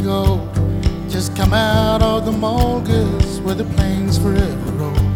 go. Just come out of the mold, 'cause where the planes forever roll.